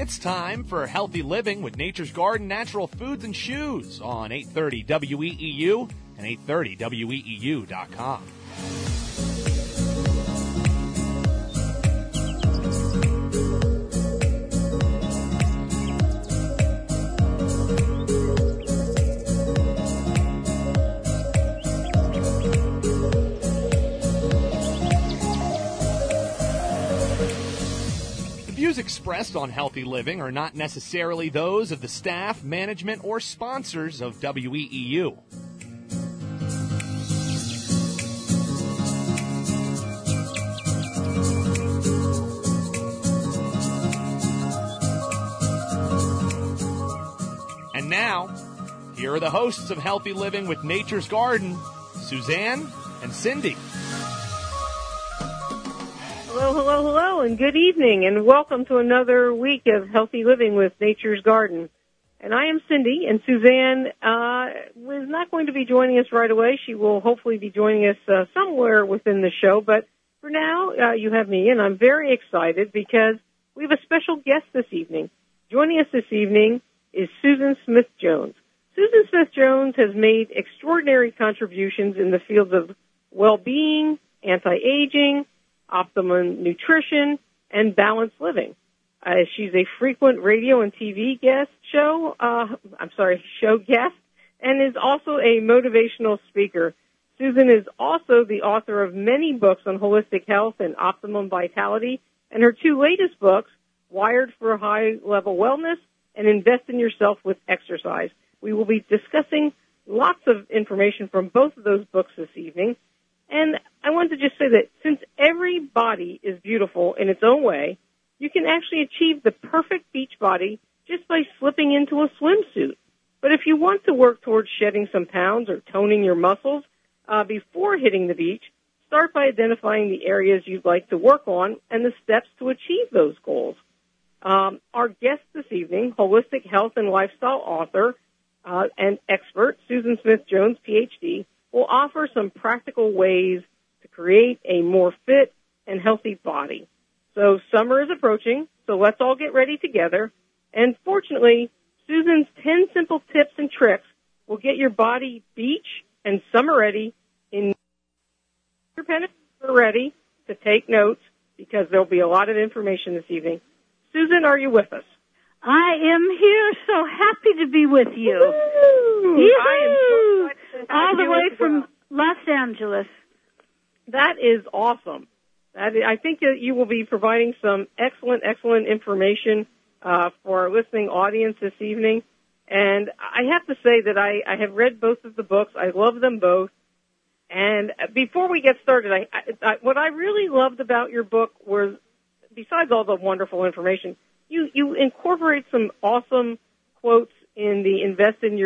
It's time for Healthy Living with Nature's Garden Natural Foods and Shoes on 830 WEEU and 830WEEU.com. Views expressed on Healthy Living are not necessarily those of the staff, management, or sponsors of WEEU. And now, here are the hosts of Healthy Living with Nature's Garden, Suzanne and Cindy. Hello, hello, hello, and good evening, and welcome to another week of Healthy Living with Nature's Garden. And I am Cindy, and Suzanne is not going to be joining us right away. She will hopefully be joining us somewhere within the show, but for now, you have me, and I'm very excited because we have a special guest this evening. Joining us this evening is Susan Smith-Jones. Susan Smith-Jones has made extraordinary contributions in the fields of well-being, anti-aging, optimum nutrition, and balanced living. She's a frequent radio and TV show guest, and is also a motivational speaker. Susan is also the author of many books on holistic health and optimum vitality, and her two latest books, Wired for High-Level Wellness and Invest in Yourself with Exercise. We will be discussing lots of information from both of those books this evening. And I wanted to just say that since every body is beautiful in its own way, you can actually achieve the perfect beach body just by slipping into a swimsuit. But if you want to work towards shedding some pounds or toning your muscles before hitting the beach, start by identifying the areas you'd like to work on and the steps to achieve those goals. Our guest this evening, holistic health and lifestyle author and expert, Susan Smith-Jones, Ph.D., will offer some practical ways to create a more fit and healthy body. So summer is approaching, so let's all get ready together. And fortunately, Susan's 10 simple tips and tricks will get your body beach and summer ready in your pen and paper ready to take notes because there'll be a lot of information this evening. Susan, are you with us? I am here, so happy to be with you. I am so excited to have all the you way as from well. Los Angeles. That is awesome. I think that you will be providing some excellent information for our listening audience this evening. And I have to say that I have read both of the books. I love them both. And before we get started, what I really loved about your book was, besides all the wonderful information, you incorporate some awesome quotes in the invest in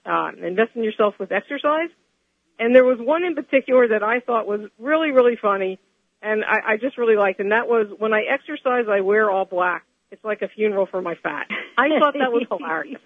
yourself with exercise. And there was one in particular that I thought was really, really funny, and I just really liked, and that was, when I exercise, I wear all black. It's like a funeral for my fat. I thought that was hilarious.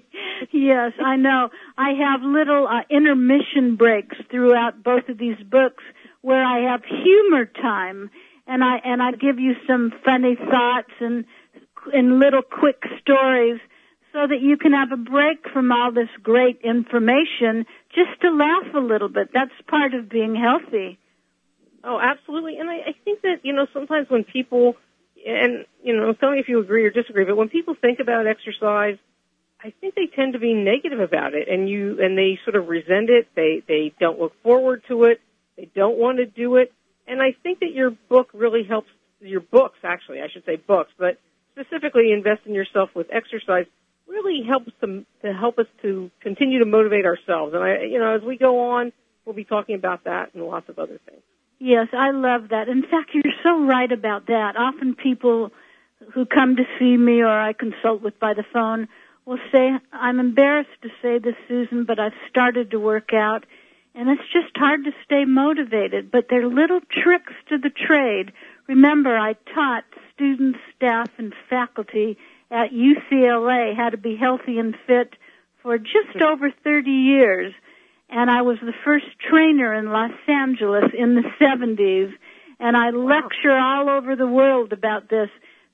Yes, I know. I have little intermission breaks throughout both of these books where I have humor time, and I give you some funny thoughts and little quick stories so that you can have a break from all this great information just to laugh a little bit. That's part of being healthy. Oh, absolutely. And I think that, sometimes when people, and, tell me if you agree or disagree, but when people think about exercise, I think they tend to be negative about it, and they sort of resent it. They don't look forward to it. They don't want to do it. And I think that your book really helps, your books, actually, I should say books, but specifically Invest in Yourself with Exercise, really helps to help us to continue to motivate ourselves. And as we go on, we'll be talking about that and lots of other things. Yes, I love that. In fact, you're so right about that. Often people who come to see me or I consult with by the phone will say, I'm embarrassed to say this, Susan, but I've started to work out, and it's just hard to stay motivated. But they're little tricks to the trade. Remember, I taught students, staff, and faculty at UCLA how to be healthy and fit for just over 30 years. And I was the first trainer in Los Angeles in the 70s, and I lecture all over the world about this.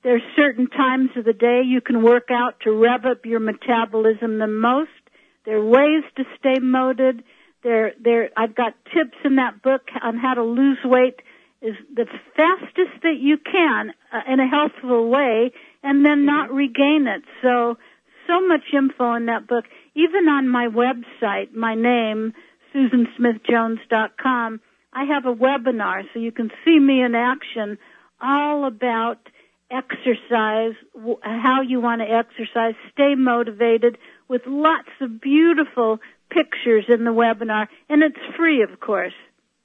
There's certain times of the day you can work out to rev up your metabolism the most. There are ways to stay motivated. I've got tips in that book on how to lose weight is the fastest that you can in a healthful way and then not regain it. So much info in that book. Even on my website, my name, SusanSmithJones.com, I have a webinar so you can see me in action all about exercise, how you want to exercise, stay motivated with lots of beautiful pictures in the webinar, and it's free, of course.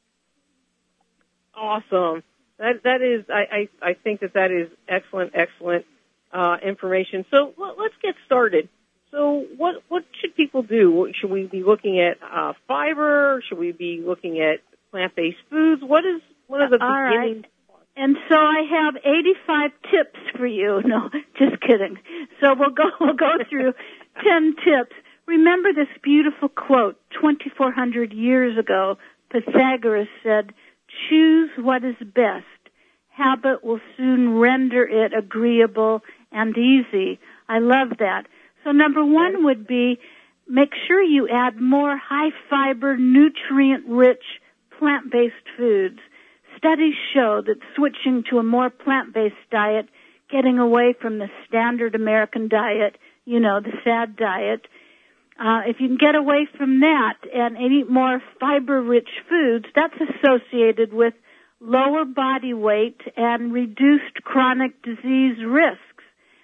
Awesome. That is, I think that is excellent information. So let's get started. So what should people do? Should we be looking at fiber? Should we be looking at plant-based foods? What are the beginning? Right. And so I have 85 tips for you. No, just kidding. So we'll go through 10 tips. Remember this beautiful quote, 2,400 years ago, Pythagoras said, "Choose what is best. Habit will soon render it agreeable and easy." I love that. So number one would be make sure you add more high-fiber, nutrient-rich, plant-based foods. Studies show that switching to a more plant-based diet, getting away from the standard American diet, the SAD diet, if you can get away from that and eat more fiber-rich foods, that's associated with lower body weight and reduced chronic disease risks.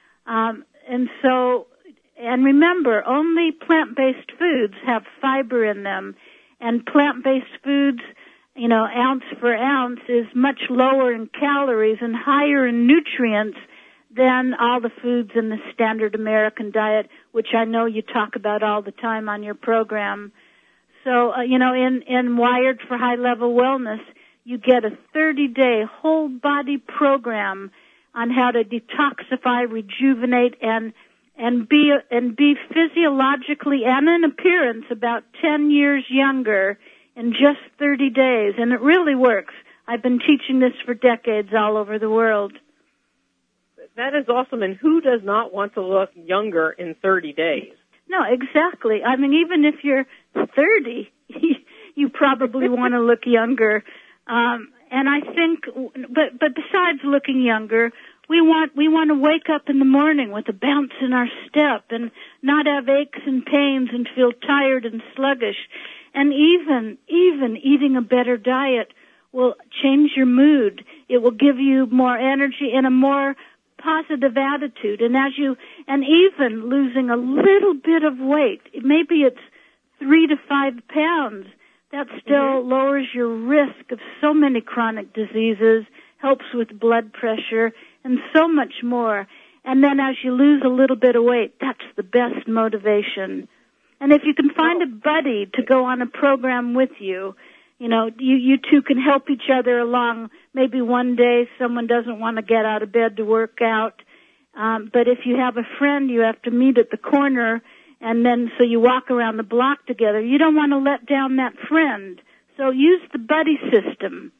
And remember, only plant-based foods have fiber in them, and plant-based foods, ounce for ounce is much lower in calories and higher in nutrients than all the foods in the standard American diet, which I know you talk about all the time on your program. So, in Wired for High Level Wellness, you get a 30-day whole body program on how to detoxify, rejuvenate, and be physiologically and in appearance about 10 years younger in just 30 days. And it really works. I've been teaching this for decades all over the world. That is awesome. And who does not want to look younger in 30 days? No, exactly. I mean, even if you're 30, you probably want to look younger. And I think, but besides looking younger, we want to wake up in the morning with a bounce in our step and not have aches and pains and feel tired and sluggish. And even eating a better diet will change your mood. It will give you more energy and a more positive attitude. And even losing a little bit of weight, maybe it's 3 to 5 pounds, that still lowers your risk of so many chronic diseases, helps with blood pressure, and so much more. And then as you lose a little bit of weight, that's the best motivation. And if you can find a buddy to go on a program with you, you two can help each other along. Maybe one day someone doesn't want to get out of bed to work out. But if you have a friend, you have to meet at the corner, and then so you walk around the block together. You don't want to let down that friend. So use the buddy system.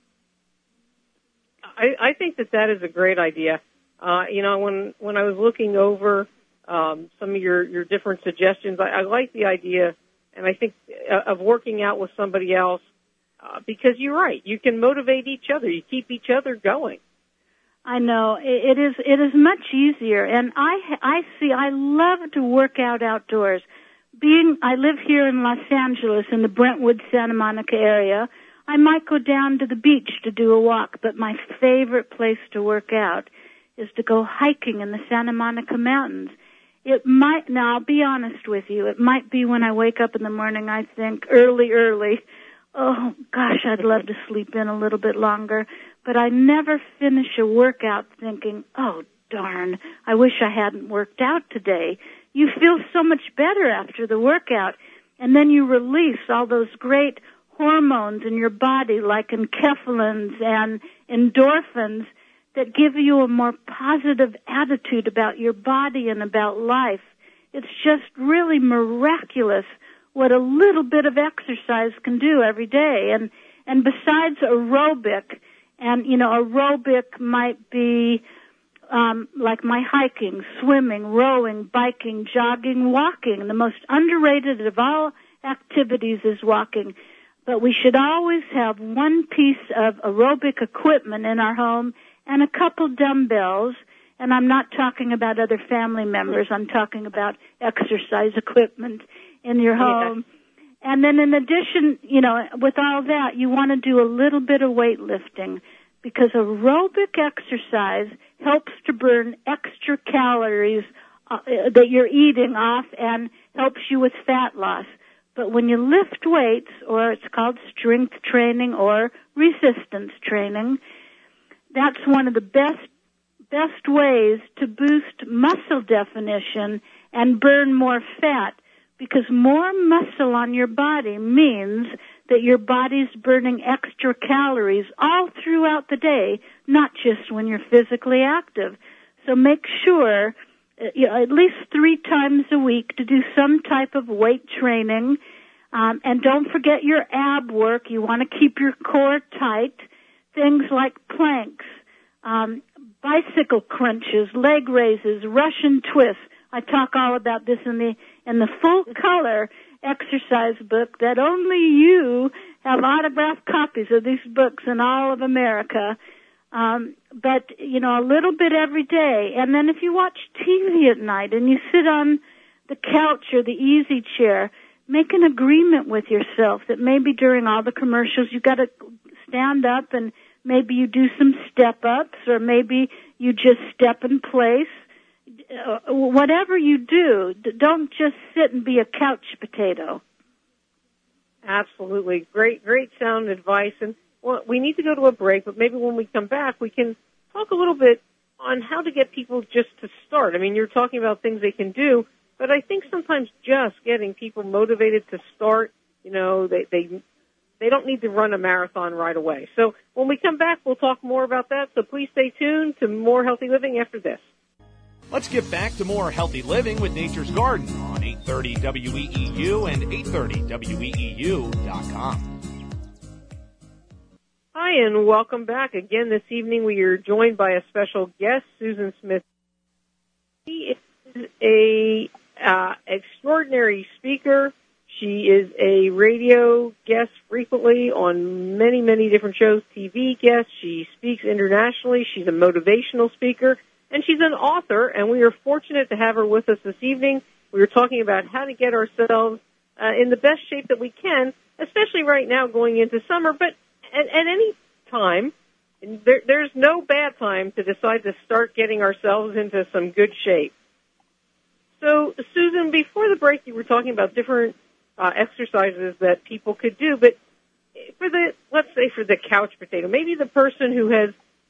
I think that is a great idea. When I was looking over some of your different suggestions, I like the idea, and I think of working out with somebody else because you're right. You can motivate each other. You keep each other going. I know it is much easier, and I love to work out outdoors. I live here in Los Angeles in the Brentwood, Santa Monica area. I might go down to the beach to do a walk, but my favorite place to work out is to go hiking in the Santa Monica Mountains. Now I'll be honest with you, it might be when I wake up in the morning, I think early, oh gosh, I'd love to sleep in a little bit longer, but I never finish a workout thinking, oh darn, I wish I hadn't worked out today. You feel so much better after the workout, and then you release all those great hormones in your body like enkephalins and endorphins that give you a more positive attitude about your body and about life. It's just really miraculous what a little bit of exercise can do every day. And besides aerobic, and aerobic might be like my hiking, swimming, rowing, biking, jogging, walking. The most underrated of all activities is walking. But we should always have one piece of aerobic equipment in our home and a couple dumbbells. And I'm not talking about other family members. I'm talking about exercise equipment in your home. Yeah. And then in addition, with all that, you want to do a little bit of weightlifting because aerobic exercise helps to burn extra calories that you're eating off and helps you with fat loss. But when you lift weights, or it's called strength training or resistance training, that's one of the best ways to boost muscle definition and burn more fat, because more muscle on your body means that your body's burning extra calories all throughout the day, not just when you're physically active. So make sure at least 3 times a week to do some type of weight training. And don't forget your ab work. You want to keep your core tight. Things like planks, bicycle crunches, leg raises, Russian twists. I talk all about this in the full color exercise book that only you have autographed copies of these books in all of America. But, a little bit every day. And then if you watch TV at night and you sit on the couch or the easy chair, make an agreement with yourself that maybe during all the commercials you got to stand up and maybe you do some step-ups or maybe you just step in place. Whatever you do, don't just sit and be a couch potato. Absolutely. Great sound advice. And we need to go to a break, but maybe when we come back, we can talk a little bit on how to get people just to start. I mean, you're talking about things they can do, but I think sometimes just getting people motivated to start, they don't need to run a marathon right away. So when we come back, we'll talk more about that. So please stay tuned to more Healthy Living after this. Let's get back to more Healthy Living with Nature's Garden on 830 WEEU and 830WEEU.com. Hi, and welcome back. Again, this evening we are joined by a special guest, Susan Smith. She is a extraordinary speaker. She is a radio guest frequently on many, many different shows, TV guest. She speaks internationally. She's a motivational speaker. And she's an author, and we are fortunate to have her with us this evening. We were talking about how to get ourselves in the best shape that we can, especially right now going into summer. But at any time, there's no bad time to decide to start getting ourselves into some good shape. So, Susan, before the break, you were talking about different exercises that people could do. But let's say for the couch potato, maybe the person who has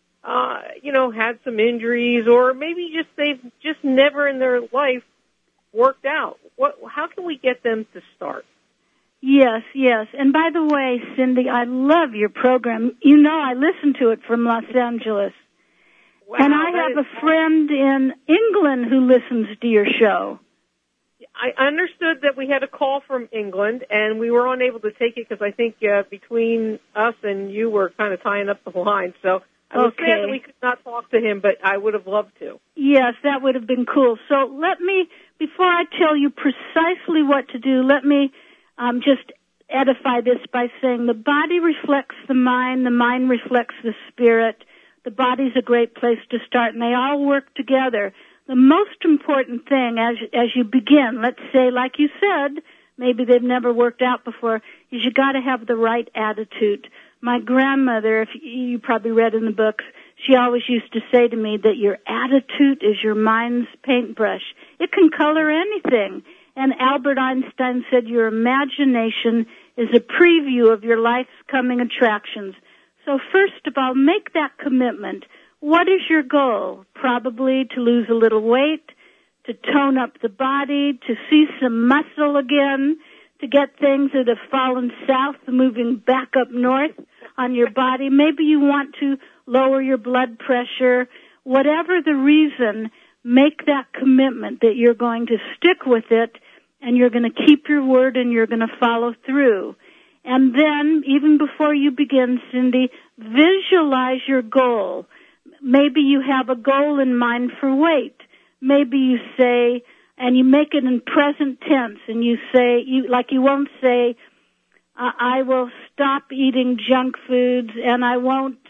had some injuries, or maybe they've just never in their life worked out. How can we get them to start? Yes. And by the way, Cindy, I love your program. I listen to it from Los Angeles. Wow, and I have a friend in England who listens to your show. I understood that we had a call from England, and we were unable to take it because I think between us and you were kind of tying up the line. So I was sad that we could not talk to him, but I would have loved to. Yes, that would have been cool. So before I tell you precisely what to do, let me just edify this by saying the body reflects the mind reflects the spirit. The body's a great place to start, and they all work together. The most important thing as you begin, let's say, like you said, maybe they've never worked out before, is you got to have the right attitude. My grandmother, if you probably read in the books, she always used to say to me that your attitude is your mind's paintbrush. It can color anything. And Albert Einstein said your imagination is a preview of your life's coming attractions. So first of all, make that commitment. What is your goal? Probably to lose a little weight, to tone up the body, to see some muscle again, to get things that have fallen south moving back up north on your body. Maybe you want to lower your blood pressure. Whatever the reason, make that commitment that you're going to stick with it and you're going to keep your word and you're going to follow through. And then, even before you begin, Cindy, visualize your goal. maybe you have a goal in mind for weight. Maybe you say, and you make it in present tense, and you say, you won't say, I will stop eating junk foods, and I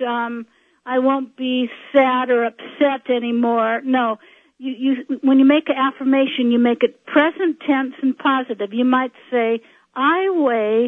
won't be sad or upset anymore. No, when you make an affirmation, you make it present tense and positive. You might say, I weigh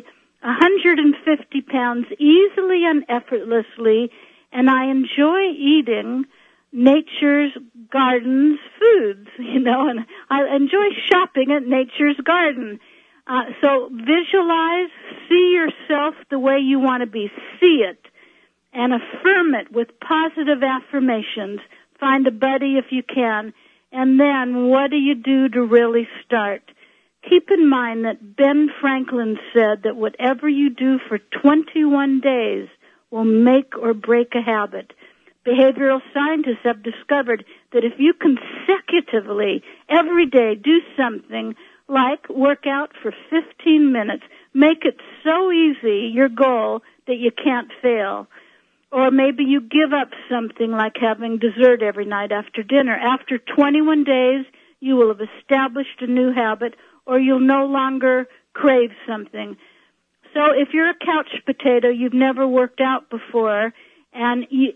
150 pounds easily and effortlessly, and I enjoy eating Nature's Garden's foods, and I enjoy shopping at Nature's Garden. So visualize, see yourself the way you want to be. See it and affirm it with positive affirmations. Find a buddy if you can. And then what do you do to really start? Keep in mind that Ben Franklin said that whatever you do for 21 days will make or break a habit. Behavioral scientists have discovered that if you consecutively every day do something like work out for 15 minutes, make it so easy, your goal, that you can't fail. Or maybe you give up something like having dessert every night after dinner. After 21 days, you will have established a new habit, or you'll no longer crave something. So if you're a couch potato, you've never worked out before, and you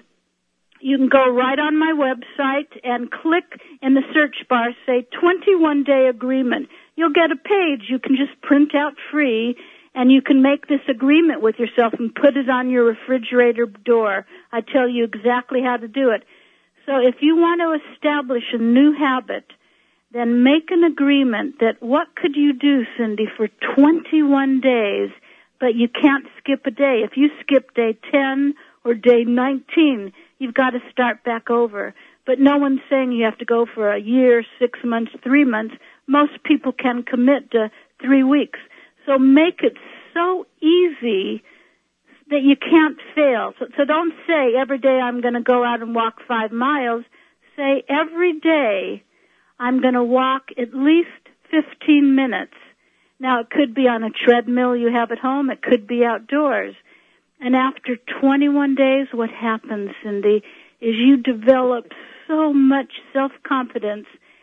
can go right on my website and click in the search bar, say 21-day agreement. You'll get a page you can just print out free, and you can make this agreement with yourself and put it on your refrigerator door. I tell you exactly how to do it. So if you want to establish a new habit, then make an agreement that what could you do, Cindy, for 21 days, but you can't skip a day. If you skip day 10 or day 19, you've got to start back over. But no one's saying you have to go for a year, 6 months, 3 months. Most people can commit to 3 weeks. So make it so easy that you can't fail. So don't say every day I'm going to go out and walk 5 miles. Say every day I'm going to walk at least 15 minutes. Now, it could be on a treadmill you have at home. It could be outdoors. And after 21 days, what happens, Cindy, is you develop so much self-confidence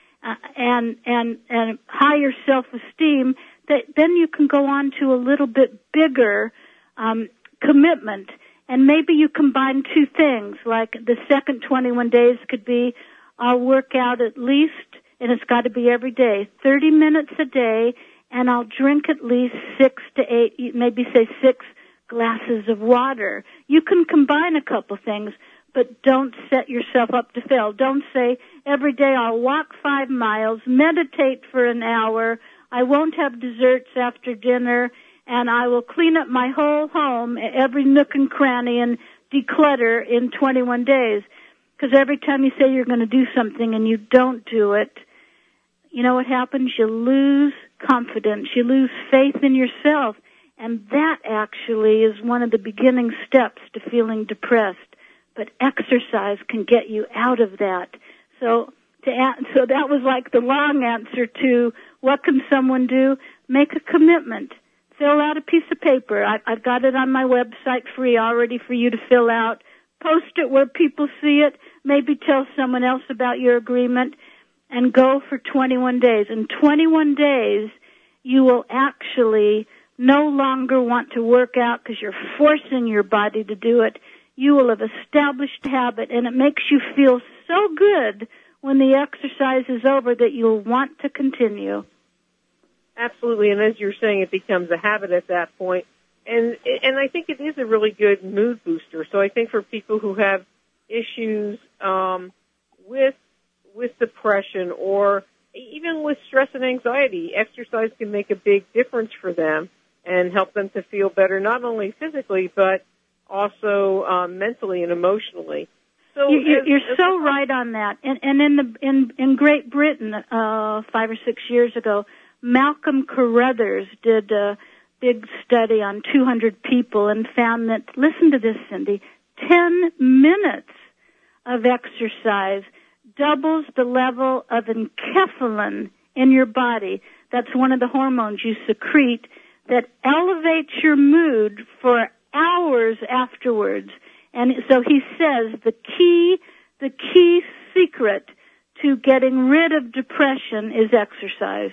and higher self-esteem that then you can go on to a little bit bigger commitment. And maybe you combine two things, like the second 21 days could be I'll work out at least, and it's got to be every day, 30 minutes a day, and I'll drink at least 6 to 8, maybe say 6 glasses of water. You can combine a couple things, but don't set yourself up to fail. Don't say, every day I'll walk 5 miles, meditate for an hour, I won't have desserts after dinner, and I will clean up my whole home, every nook and cranny, and declutter in 21 days. Because every time you say you're going to do something and you don't do it, you know what happens? You lose confidence. You lose faith in yourself. And that actually is one of the beginning steps to feeling depressed. But exercise can get you out of that. So that was like the long answer to what can someone do? Make a commitment. Fill out a piece of paper. I've got it on my website free already for you to fill out. Post it where people see it. Maybe tell someone else about your agreement. And go for 21 days. In 21 days, you will actually no longer want to work out because you're forcing your body to do it. You will have established habit, and it makes you feel so good when the exercise is over that you'll want to continue. Absolutely, and as you're saying, it becomes a habit at that point. And I think it is a really good mood booster. So I think for people who have issues with depression or even with stress and anxiety, exercise can make a big difference for them and help them to feel better, not only physically, but also mentally and emotionally. So you're so right on that. And in Great Britain, 5 or 6 years ago, Malcolm Carruthers did a big study on 200 people and found that, listen to this, Cindy, 10 minutes of exercise doubles the level of enkephalin in your body. That's one of the hormones you secrete that elevates your mood for hours afterwards. And so he says the key secret to getting rid of depression is exercise.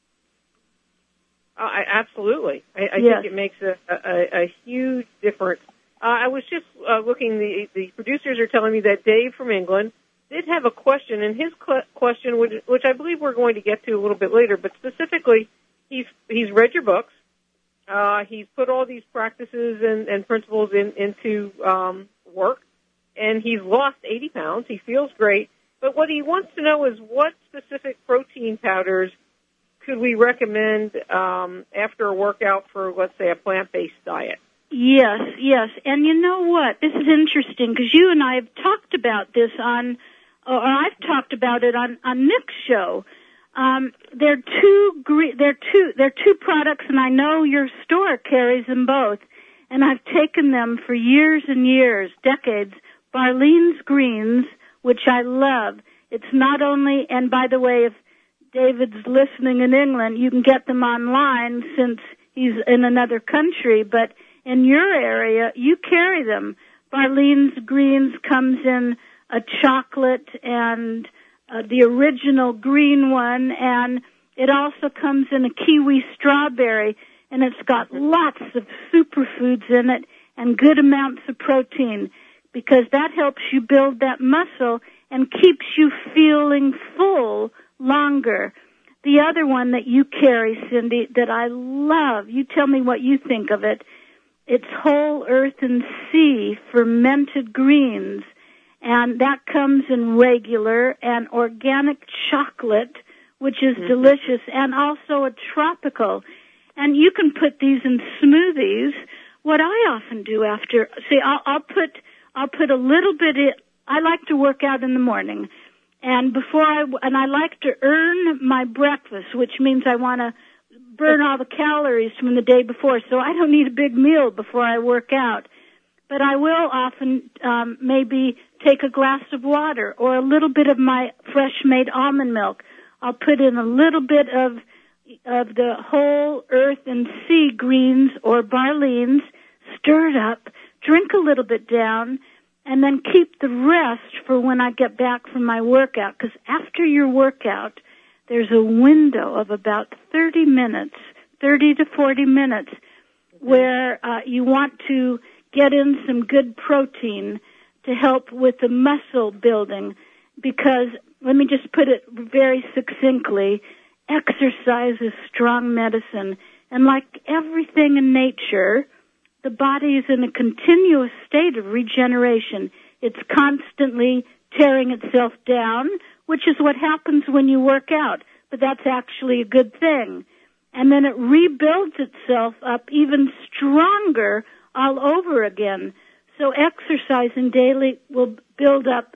Absolutely. I Yes. think it makes a huge difference. I was just looking, the producers are telling me that Dave from England did have a question, and his question, which I believe we're going to get to a little bit later, but specifically, he's read your books. He's put all these practices and principles into work, and he's lost 80 pounds. He feels great. But what he wants to know is what specific protein powders could we recommend after a workout for, let's say, a plant-based diet? Yes. And you know what? This is interesting because you and I have talked about this I've talked about it on Nick's show. They're two products, and I know your store carries them both. And I've taken them for years and years, decades. Barlean's Greens, which I love. It's not only, and by the way, if David's listening in England, you can get them online since he's in another country, but in your area, you carry them. Barlean's Greens comes in a chocolate and the original green one, and it also comes in a kiwi strawberry, and it's got lots of superfoods in it and good amounts of protein because that helps you build that muscle and keeps you feeling full longer. The other one that you carry, Cindy, that I love, you tell me what you think of it. It's Whole Earth and Sea fermented greens, and that comes in regular and organic chocolate, which is delicious, and also a tropical. And you can put these in smoothies. What I often do after, I'll put a little bit in. I like to work out in the morning, and I like to earn my breakfast, which means I want to burn all the calories from the day before, so I don't need a big meal before I work out. But I will often maybe take a glass of water or a little bit of my fresh-made almond milk. I'll put in a little bit of the Whole Earth and Sea greens or Barlean's, stir it up, drink a little bit down, and then keep the rest for when I get back from my workout. Because after your workout, there's a window of about 30 to 40 minutes, where you want to get in some good protein to help with the muscle building. Because, let me just put it very succinctly, exercise is strong medicine. And like everything in nature, the body is in a continuous state of regeneration. It's constantly tearing itself down, which is what happens when you work out. But that's actually a good thing. And then it rebuilds itself up even stronger all over again. So exercising daily will build up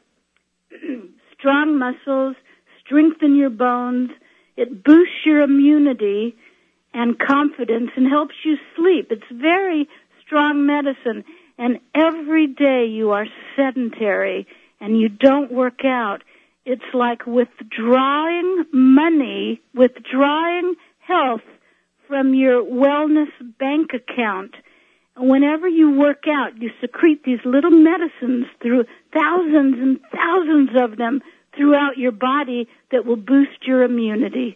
strong muscles, strengthen your bones. It boosts your immunity and confidence and helps you sleep. It's very strong medicine. And every day you are sedentary and you don't work out, it's like withdrawing money, withdrawing health from your wellness bank account. Whenever you work out, you secrete these little medicines through thousands and thousands of them throughout your body that will boost your immunity.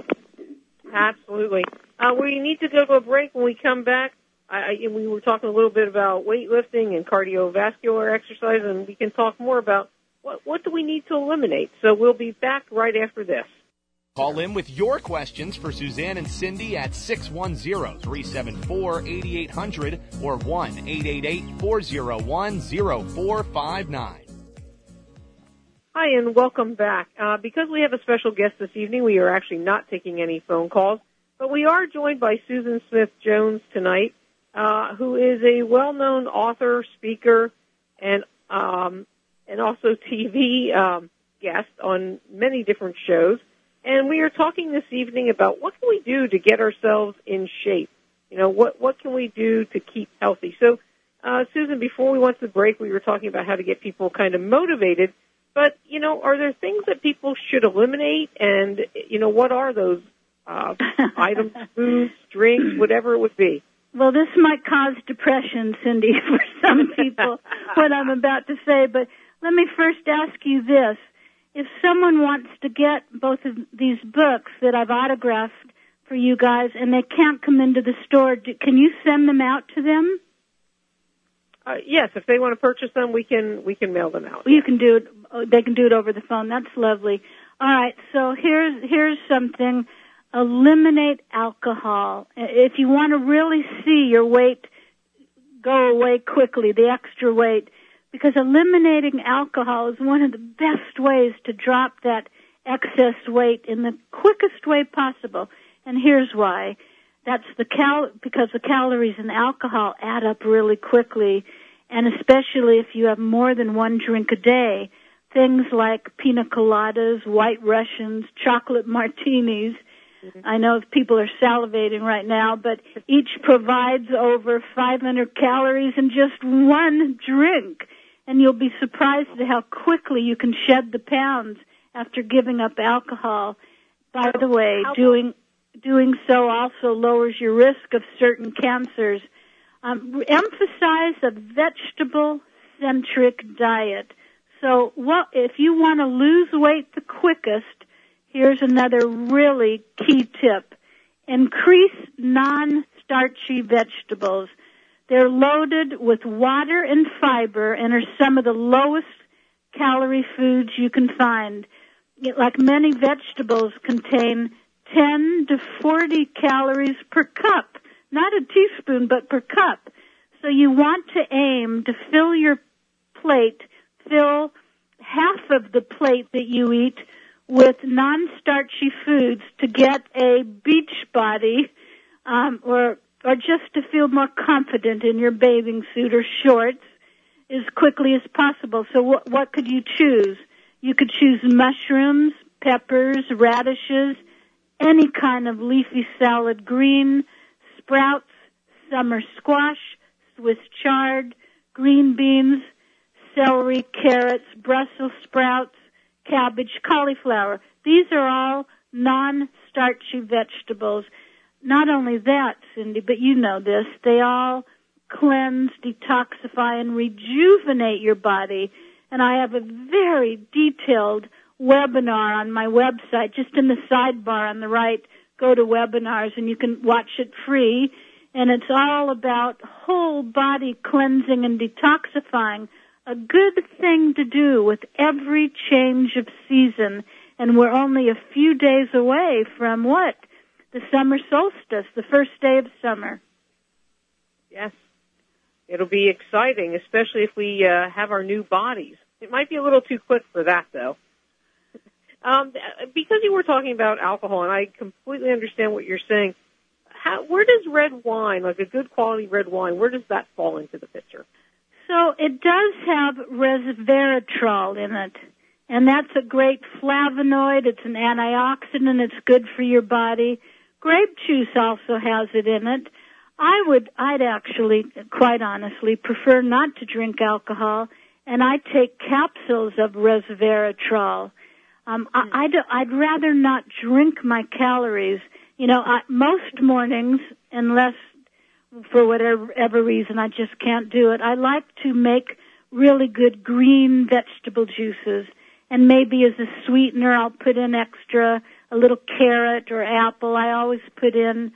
Absolutely. We need to go to a break. When we come back, we were talking a little bit about weightlifting and cardiovascular exercise, and we can talk more about what do we need to eliminate. So we'll be back right after this. Call in with your questions for Suzanne and Cindy at 610-374-8800 or 1-888-401-0459. Hi, and welcome back. Because we have a special guest this evening, we are actually not taking any phone calls, but we are joined by Susan Smith-Jones tonight, who is a well-known author, speaker, and also TV guest on many different shows. And we are talking this evening about what can we do to get ourselves in shape? You know, what can we do to keep healthy? So, Susan, before we went to the break, we were talking about how to get people kind of motivated. But, you know, are there things that people should eliminate? And, you know, what are those items, foods, drinks, whatever it would be? Well, this might cause depression, Cindy, for some people, what I'm about to say, but let me first ask you this. If someone wants to get both of these books that I've autographed for you guys and they can't come into the store, can you send them out to them? Yes, if they want to purchase them, we can mail them out. Well, you can do it. They can do it over the phone. That's lovely. All right, so here's something. Eliminate alcohol. If you want to really see your weight go away quickly, the extra weight, because eliminating alcohol is one of the best ways to drop that excess weight in the quickest way possible. And here's why. That's because the calories in alcohol add up really quickly, and especially if you have more than one drink a day. Things like pina coladas, white Russians, chocolate martinis. I know people are salivating right now, but each provides over 500 calories in just one drink. And you'll be surprised at how quickly you can shed the pounds after giving up alcohol. By the way, doing so also lowers your risk of certain cancers. Emphasize a vegetable-centric diet. So if you want to lose weight the quickest, here's another really key tip. Increase non-starchy vegetables. They're loaded with water and fiber and are some of the lowest calorie foods you can find. Like many vegetables contain 10 to 40 calories per cup. Not a teaspoon, but per cup. So you want to aim to fill your plate, fill half of the plate that you eat with non-starchy foods to get a beach body, or just to feel more confident in your bathing suit or shorts as quickly as possible. So what could you choose? You could choose mushrooms, peppers, radishes, any kind of leafy salad green, sprouts, summer squash, Swiss chard, green beans, celery, carrots, Brussels sprouts, cabbage, cauliflower. These are all non-starchy vegetables. Not only that, Cindy, but you know this, they all cleanse, detoxify, and rejuvenate your body. And I have a very detailed webinar on my website, just in the sidebar on the right. Go to webinars and you can watch it free. And it's all about whole body cleansing and detoxifying, a good thing to do with every change of season. And we're only a few days away from what? The summer solstice, the first day of summer. Yes. It'll be exciting, especially if we have our new bodies. It might be a little too quick for that, though. Because you were talking about alcohol, and I completely understand what you're saying, where does red wine, like a good quality red wine, where does that fall into the picture? So it does have resveratrol in it, and that's a great flavonoid. It's an antioxidant. It's good for your body. Grape juice also has it in it. I'd actually, quite honestly, prefer not to drink alcohol, and I take capsules of resveratrol. I'd rather not drink my calories. You know, most mornings, unless for whatever reason I just can't do it, I like to make really good green vegetable juices. And maybe as a sweetener, I'll put in extra, a little carrot or apple. I always put in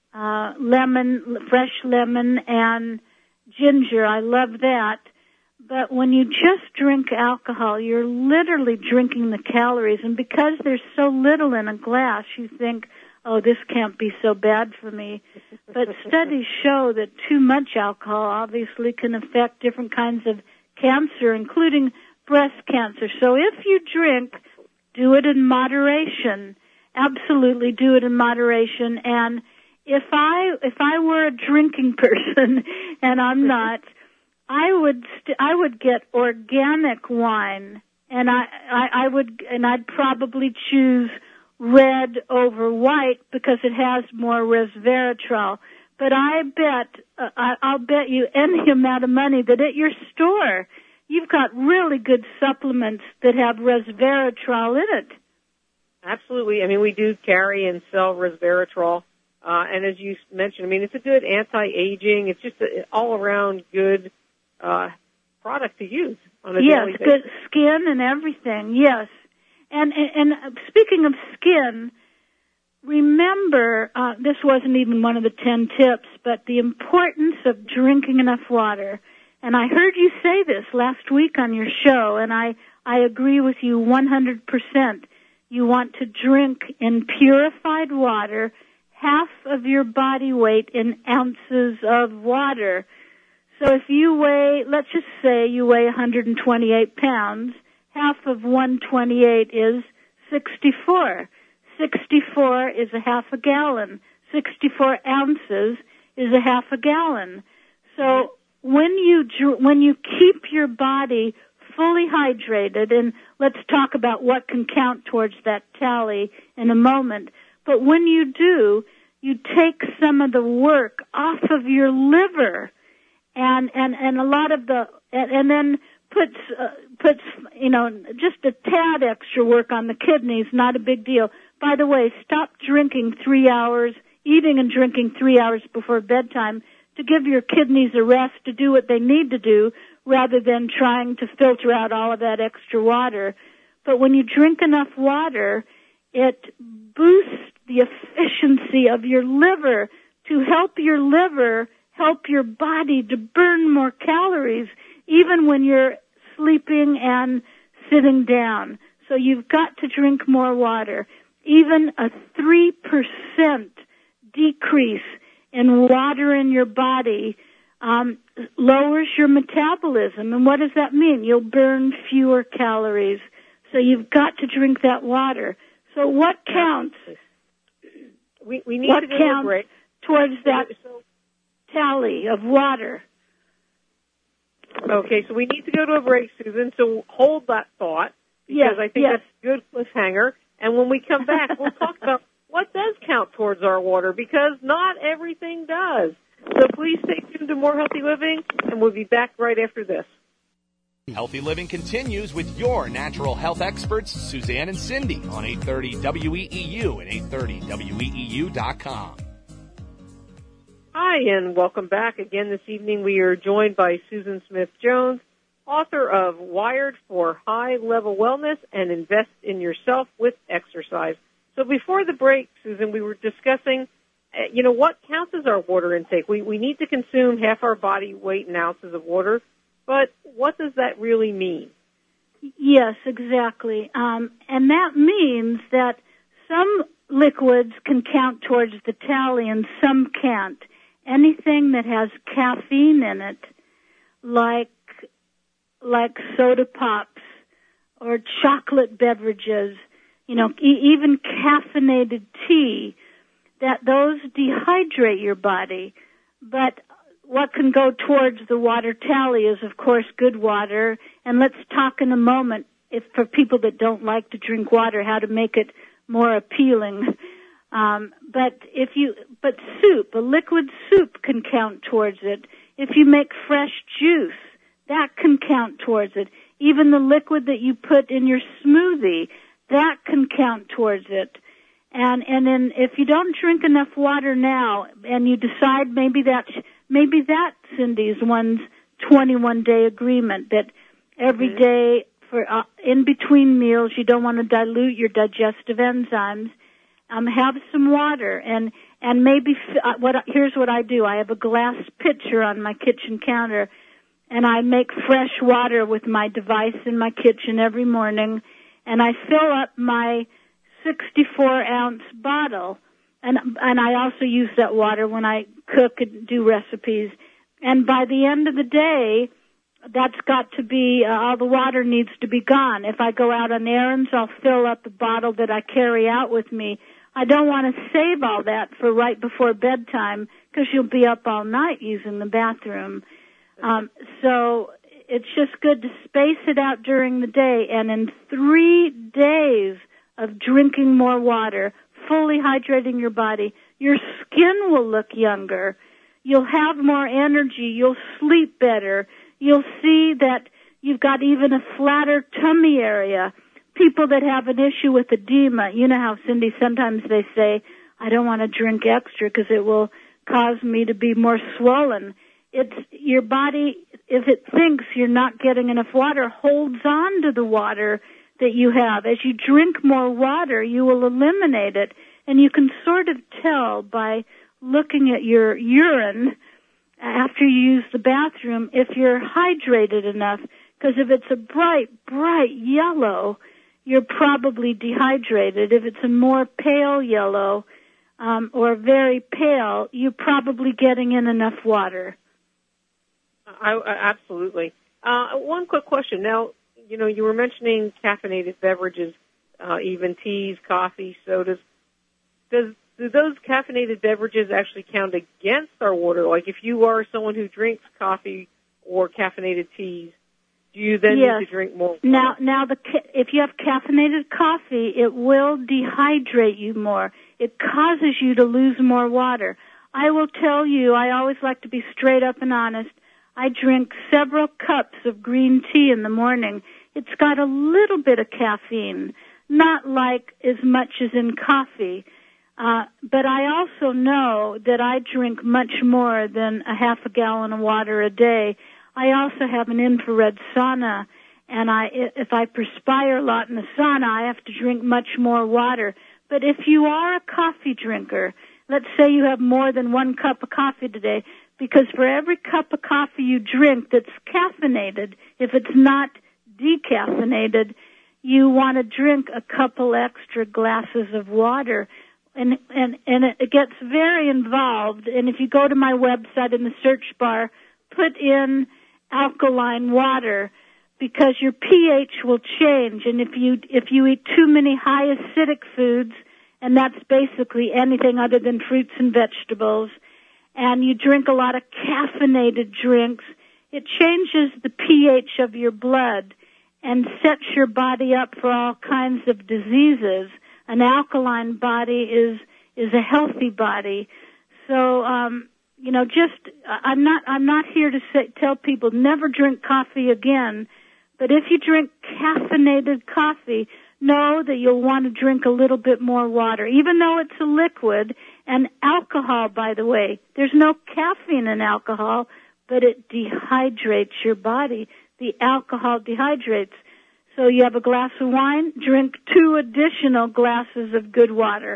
lemon, fresh lemon, and ginger. I love that. But when you just drink alcohol, you're literally drinking the calories. And because there's so little in a glass, you think, oh, this can't be so bad for me. But studies show that too much alcohol obviously can affect different kinds of cancer, including breast cancer. So if you drink, do it in moderation. Absolutely do it in moderation. And if I were a drinking person, and I'm not, I would get organic wine, and I'd probably choose red over white because it has more resveratrol. But I'll bet you any amount of money that at your store you've got really good supplements that have resveratrol in it. Absolutely. I mean, we do carry and sell resveratrol. And as you mentioned, I mean, it's a good anti-aging. It's just an all-around good product to use on a daily basis. Yes, good skin and everything, yes. And speaking of skin, remember, this wasn't even one of the 10 tips, but the importance of drinking enough water. And I heard you say this last week on your show, and I agree with you 100%. You want to drink in purified water half of your body weight in ounces of water. So if you weigh, let's just say you weigh 128 pounds, half of 128 is 64. 64 is a half a gallon. 64 ounces is a half a gallon. So when you keep your body fully hydrated, and let's talk about what can count towards that tally in a moment, but when you do, you take some of the work off of your liver and a lot of the, and then puts, just a tad extra work on the kidneys, not a big deal. By the way, stop drinking 3 hours, eating and drinking 3 hours before bedtime to give your kidneys a rest to do what they need to do rather than trying to filter out all of that extra water. But when you drink enough water, it boosts the efficiency of your liver to help your liver help your body to burn more calories even when you're sleeping and sitting down. So you've got to drink more water. Even a 3% decrease in water in your body lowers your metabolism. And what does that mean? You'll burn fewer calories. So you've got to drink that water. So what counts? We need to go to a break towards that tally of water. Okay, so we need to go to a break, Susan. So hold that thought because I think that's a good cliffhanger. And when we come back, we'll talk about what does count towards our water, because not everything does. So please stay tuned to More Healthy Living, and we'll be back right after this. Healthy Living continues with your natural health experts, Suzanne and Cindy, on 830 WEEU and 830WEEU.com. Hi, and welcome back. Again, this evening we are joined by Susan Smith-Jones, author of Wired for High-Level Wellness and Invest in Yourself with Exercise. So before the break, Susan, we were discussing, what counts as our water intake. We need to consume half our body weight in ounces of water, but what does that really mean? Yes, exactly. And that means that some liquids can count towards the tally and some can't. Anything that has caffeine in it, like soda pops or chocolate beverages, even caffeinated tea, that those dehydrate your body. But what can go towards the water tally is, of course, good water. And let's talk in a moment, for people that don't like to drink water, how to make it more appealing. But soup, a liquid soup can count towards it. If you make fresh juice, that can count towards it. Even the liquid that you put in your smoothie, that can count towards it. And then if you don't drink enough water now, and you decide maybe that Cindy's one's 21-day agreement that every day for in between meals you don't want to dilute your digestive enzymes. Have some water and maybe here's what I do. I have a glass pitcher on my kitchen counter, and I make fresh water with my device in my kitchen every morning, and I fill up my 64-ounce bottle, and I also use that water when I cook and do recipes. And by the end of the day, that's got to be, all the water needs to be gone. If I go out on errands, I'll fill up the bottle that I carry out with me. I don't want to save all that for right before bedtime because you'll be up all night using the bathroom. So it's just good to space it out during the day. And in 3 days of drinking more water, fully hydrating your body, your skin will look younger. You'll have more energy. You'll sleep better. You'll see that you've got even a flatter tummy area. People that have an issue with edema, you know how, Cindy, sometimes they say, I don't want to drink extra because it will cause me to be more swollen. It's your body, if it thinks you're not getting enough water, holds on to the water that you have. As you drink more water, you will eliminate it. And you can sort of tell by looking at your urine after you use the bathroom if you're hydrated enough. Because if it's a bright, bright yellow, you're probably dehydrated. If it's a more pale yellow or very pale, you're probably getting in enough water. Absolutely. One quick question. Now, you were mentioning caffeinated beverages, even teas, coffee, sodas. Do those caffeinated beverages actually count against our water? Like if you are someone who drinks coffee or caffeinated teas, do you then need to drink more water? Now, if you have caffeinated coffee, it will dehydrate you more. It causes you to lose more water. I will tell you, I always like to be straight up and honest. I drink several cups of green tea in the morning. It's got a little bit of caffeine, not like as much as in coffee. But I also know that I drink much more than a half a gallon of water a day. I also have an infrared sauna, and if I perspire a lot in the sauna, I have to drink much more water. But if you are a coffee drinker, let's say you have more than 1 cup of coffee today, because for every cup of coffee you drink that's caffeinated, if it's not decaffeinated, you want to drink a couple extra glasses of water. And it gets very involved. And if you go to my website in the search bar, put in alkaline water, because your pH will change. And if you eat too many high acidic foods, and that's basically anything other than fruits and vegetables, and you drink a lot of caffeinated drinks, it changes the pH of your blood and sets your body up for all kinds of diseases. An alkaline body is a healthy body. So, I'm not here to tell people never drink coffee again, but if you drink caffeinated coffee, know that you'll want to drink a little bit more water, even though it's a liquid. And alcohol, by the way, there's no caffeine in alcohol, but it dehydrates your body. The alcohol dehydrates. So you have a glass of wine, drink 2 additional glasses of good water.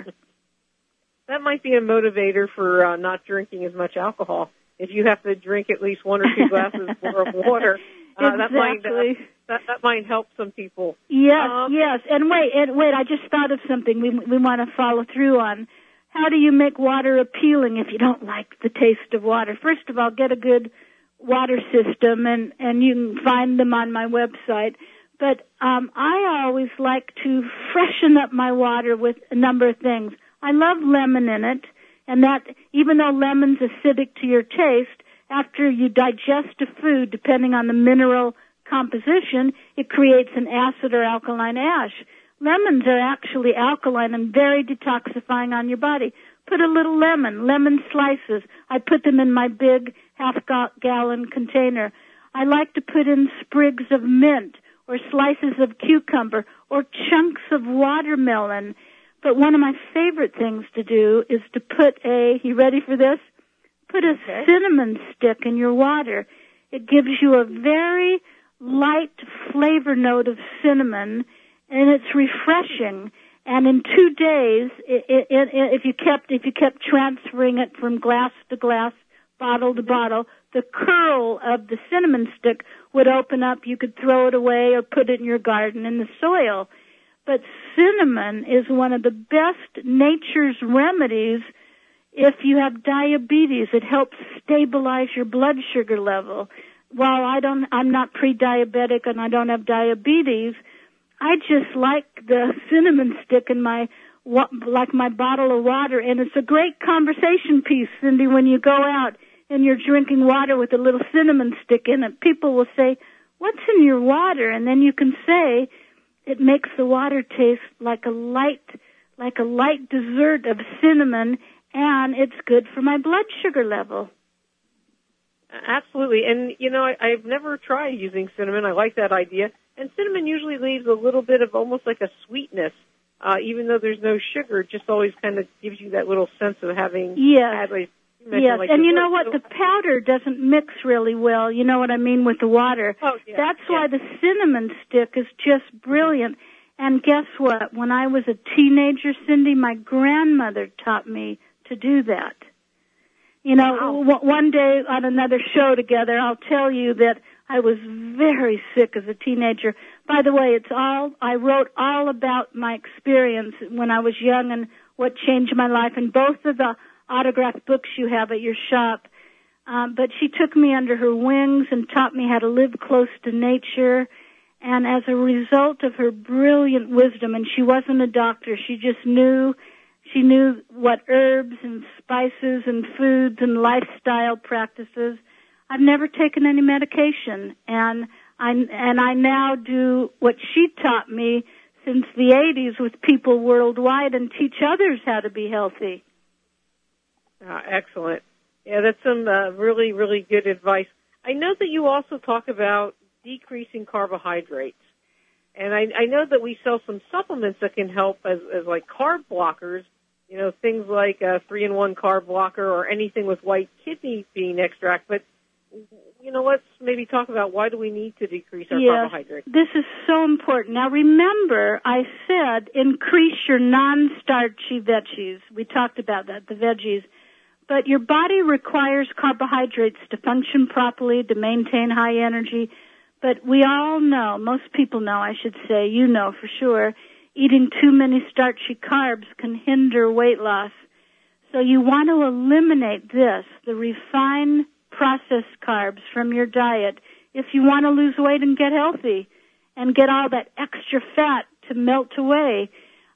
That might be a motivator for not drinking as much alcohol. If you have to drink at least 1 or 2 glasses more of water, exactly. that might help some people. Yes. And wait, I just thought of something we want to follow through on. How do you make water appealing if you don't like the taste of water? First of all, get a good water system, and you can find them on my website. But I always like to freshen up my water with a number of things. I love lemon in it, and that even though lemon's acidic to your taste, after you digest a food, depending on the mineral composition, it creates an acid or alkaline ash. Lemons are actually alkaline and very detoxifying on your body. Put a little lemon slices. I put them in my big half-gallon container. I like to put in sprigs of mint or slices of cucumber or chunks of watermelon. But one of my favorite things to do is to put you ready for this? Put a cinnamon stick in your water. It gives you a very light flavor note of cinnamon, and it's refreshing. And in 2 days, if you kept transferring it from glass to glass, bottle to bottle, the curl of the cinnamon stick would open up. You could throw it away or put it in your garden in the soil. But cinnamon is one of the best nature's remedies if you have diabetes. It helps stabilize your blood sugar level. While I'm not pre-diabetic and I don't have diabetes, I just like the cinnamon stick in my bottle of water, and it's a great conversation piece, Cindy, when you go out and you're drinking water with a little cinnamon stick in it. People will say, "What's in your water?" And then you can say, "It makes the water taste like a light dessert of cinnamon, and it's good for my blood sugar level." Absolutely. And, I've never tried using cinnamon. I like that idea. And cinnamon usually leaves a little bit of almost like a sweetness even though there's no sugar, it just always kind of gives you that little sense of having had, like, yes, like and you dessert. know what? The powder doesn't mix really well. You know what I mean with the water. Oh, yeah. That's why the cinnamon stick is just brilliant. And guess what? When I was a teenager, Cindy, my grandmother taught me to do that. You know, one day on another show together, I'll tell you that I was very sick as a teenager. By the way, I wrote all about my experience when I was young and what changed my life in both of the autographed books you have at your shop. But she took me under her wings and taught me how to live close to nature. And as a result of her brilliant wisdom, and she wasn't a doctor, she just knew what herbs and spices and foods and lifestyle practices. I've never taken any medication, and I now do what she taught me since the 80s with people worldwide and teach others how to be healthy. Excellent. Yeah, that's some really, really good advice. I know that you also talk about decreasing carbohydrates. And I know that we sell some supplements that can help as like carb blockers, you know, things like a 3-in-1 carb blocker or anything with white kidney bean extract. But, you know, let's maybe talk about why do we need to decrease our carbohydrates. This is so important. Now, remember, I said increase your non-starchy veggies. We talked about that, the veggies. But your body requires carbohydrates to function properly, to maintain high energy. But we all know, most people know, I should say, you know for sure, eating too many starchy carbs can hinder weight loss. So you want to eliminate this, the refined processed carbs from your diet, if you want to lose weight and get healthy and get all that extra fat to melt away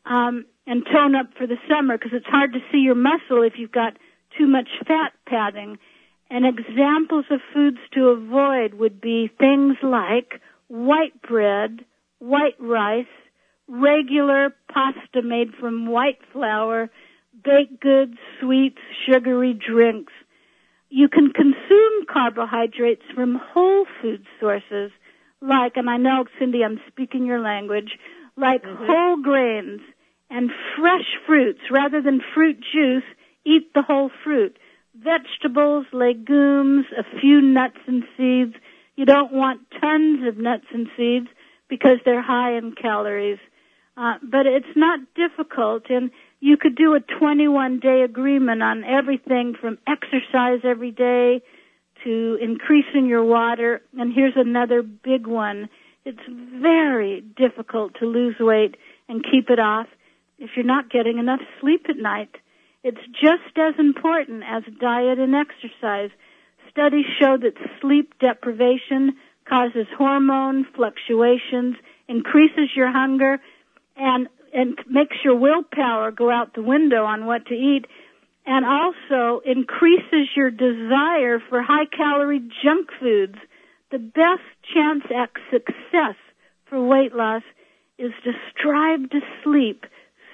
and tone up for the summer, because it's hard to see your muscle if you've got too much fat padding. And examples of foods to avoid would be things like white bread, white rice, regular pasta made from white flour, baked goods, sweets, sugary drinks. You can consume carbohydrates from whole food sources like, and I know, Cindy, I'm speaking your language, like whole grains and fresh fruits. Rather than fruit juice, eat the whole fruit. Vegetables, legumes, a few nuts and seeds. You don't want tons of nuts and seeds because they're high in calories. But it's not difficult, and you could do a 21-day agreement on everything from exercise every day to increasing your water. And here's another big one. It's very difficult to lose weight and keep it off if you're not getting enough sleep at night. It's just as important as diet and exercise. Studies show that sleep deprivation causes hormone fluctuations, increases your hunger, and makes your willpower go out the window on what to eat, and also increases your desire for high-calorie junk foods. The best chance at success for weight loss is to strive to sleep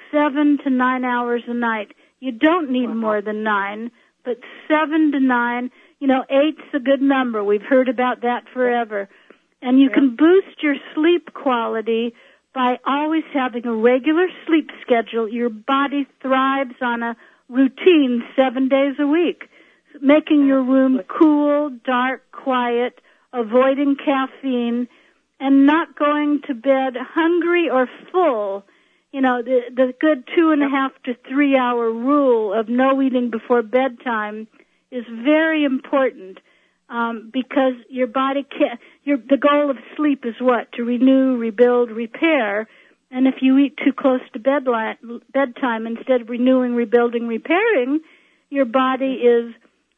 7 to 9 hours a night. You don't need more than 9, but 7 to 9, 8's a good number. We've heard about that forever. And you can boost your sleep quality by always having a regular sleep schedule. Your body thrives on a routine 7 days a week, making your room cool, dark, quiet, avoiding caffeine, and not going to bed hungry or full. The good 2.5 to 3 hour rule of no eating before bedtime is very important because your body can't. The goal of sleep is what? To renew, rebuild, repair. And if you eat too close to bedtime, instead of renewing, rebuilding, repairing, your body is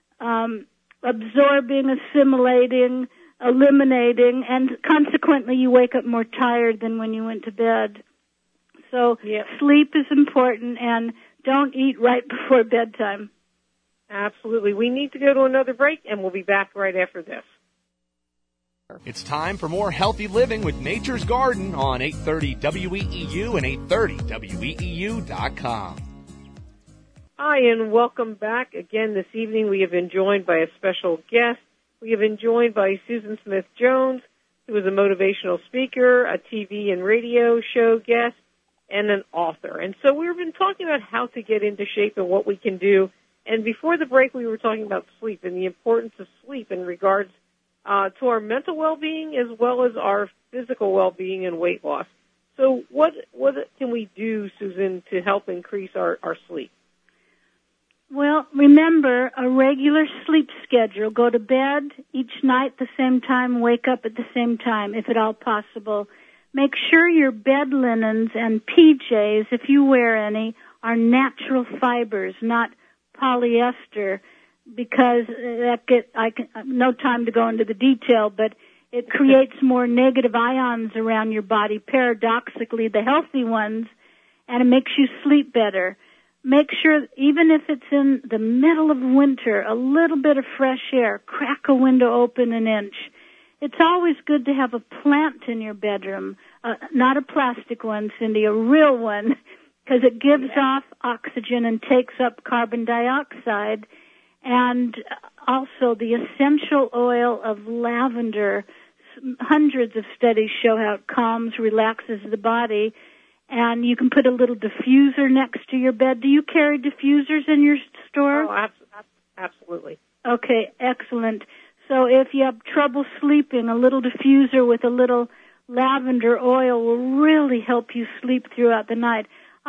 absorbing, assimilating, eliminating, and consequently you wake up more tired than when you went to bed. So sleep is important, and don't eat right before bedtime. Absolutely. We need to go to another break, and we'll be back right after this. It's time for more healthy living with Nature's Garden on 830 WEEU and 830WEEU.com. Hi, and welcome back. Again, this evening we have been joined by a special guest. We have been joined by Susan Smith-Jones, who is a motivational speaker, a TV and radio show guest, and an author. And so we've been talking about how to get into shape and what we can do. And before the break, we were talking about sleep and the importance of sleep in regards to our mental well-being as well as our physical well-being and weight loss. So what can we do, Susan, to help increase our sleep? Well, remember a regular sleep schedule. Go to bed each night the same time, wake up at the same time, if at all possible. Make sure your bed linens and PJs, if you wear any, are natural fibers, not polyester, because no time to go into the detail, but it creates more negative ions around your body, paradoxically, the healthy ones, and it makes you sleep better. Make sure, even if it's in the middle of winter, a little bit of fresh air, crack a window open an inch. It's always good to have a plant in your bedroom, not a plastic one, Cindy, a real one, because it gives off oxygen and takes up carbon dioxide. And also the essential oil of lavender. Hundreds of studies show how it calms, relaxes the body. And you can put a little diffuser next to your bed. Do you carry diffusers in your store? Oh, absolutely. Okay, excellent. So if you have trouble sleeping, a little diffuser with a little lavender oil will really help you sleep throughout the night.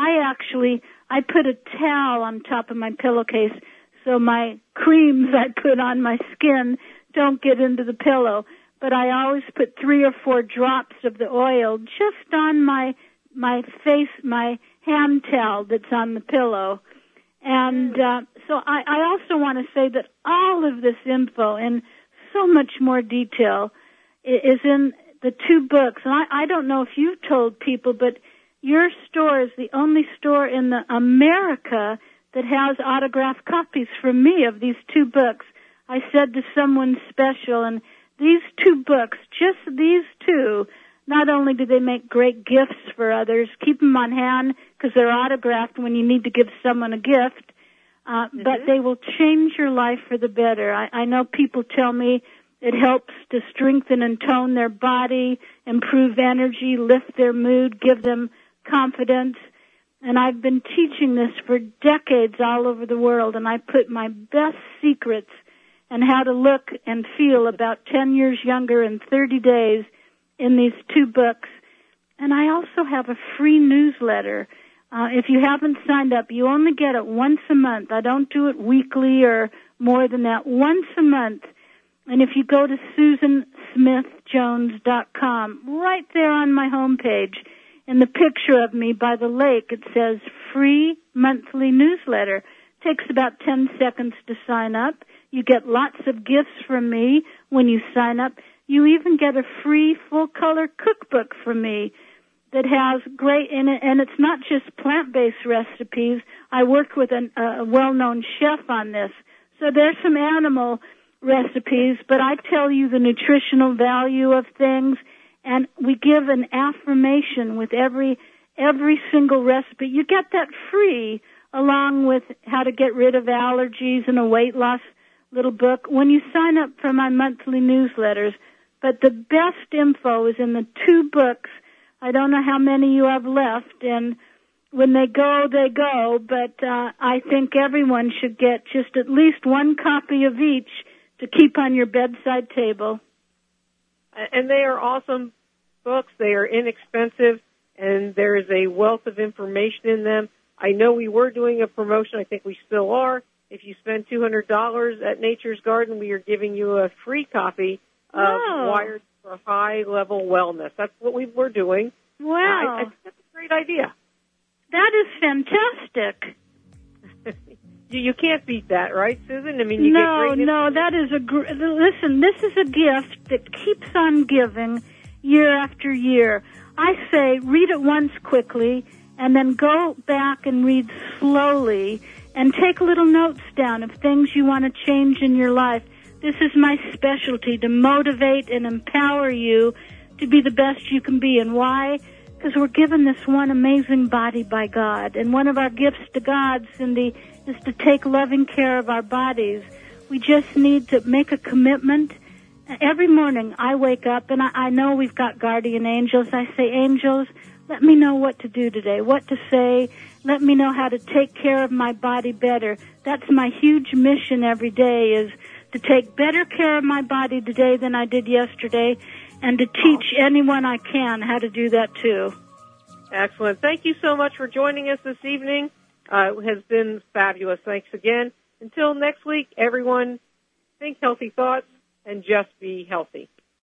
I put a towel on top of my pillowcase so my creams I put on my skin don't get into the pillow. But I always put 3 or 4 drops of the oil just on my face, my hand towel that's on the pillow. And so I also want to say that all of this info in so much more detail is in the 2 books. And I don't know if you've told people, but your store is the only store in America that has autographed copies from me of these 2 books. I said to someone special, and these 2 books, just these 2, not only do they make great gifts for others, keep them on hand because they're autographed when you need to give someone a gift, but they will change your life for the better. I know people tell me it helps to strengthen and tone their body, improve energy, lift their mood, give them confidence. And I've been teaching this for decades all over the world, and I put my best secrets and how to look and feel about 10 years younger in 30 days in these 2 books. And I also have a free newsletter. If you haven't signed up, you only get it once a month. I don't do it weekly or more than that, once a month. And if you go to SusanSmithJones.com, right there on my homepage, in the picture of me by the lake, it says free monthly newsletter. Takes about 10 seconds to sign up. You get lots of gifts from me when you sign up. You even get a free full-color cookbook from me that has great, and it's not just plant-based recipes. I worked with a well-known chef on this. So there's some animal recipes, but I tell you the nutritional value of things, and we give an affirmation with every single recipe. You get that free along with how to get rid of allergies and a weight loss little book when you sign up for my monthly newsletters. But the best info is in the 2 books. I don't know how many you have left, and when they go, they go, but I think everyone should get just at least 1 copy of each to keep on your bedside table. And they are awesome books. They are inexpensive, and there is a wealth of information in them. I know we were doing a promotion. I think we still are. If you spend $200 at Nature's Garden, we are giving you a free copy of Wired for High-Level Wellness. That's what we were doing. Wow. I think that's a great idea. That is fantastic. You can't beat that, right, Susan? I mean, you get great information. No, that is listen, this is a gift that keeps on giving year after year. I say read it once quickly and then go back and read slowly and take little notes down of things you want to change in your life. This is my specialty, to motivate and empower you to be the best you can be. And why? Because we're given this one amazing body by God. And one of our gifts to God, Cindy, is to take loving care of our bodies. We just need to make a commitment every morning I wake up, and I know we've got guardian angels. I say, angels, let me know what to do today, what to say. Let me know how to take care of my body better. That's my huge mission every day, is to take better care of my body today than I did yesterday, and to teach anyone I can how to do that too. Excellent. Thank you so much for joining us this evening. It has been fabulous. Thanks again. Until next week, everyone, think healthy thoughts and just be healthy.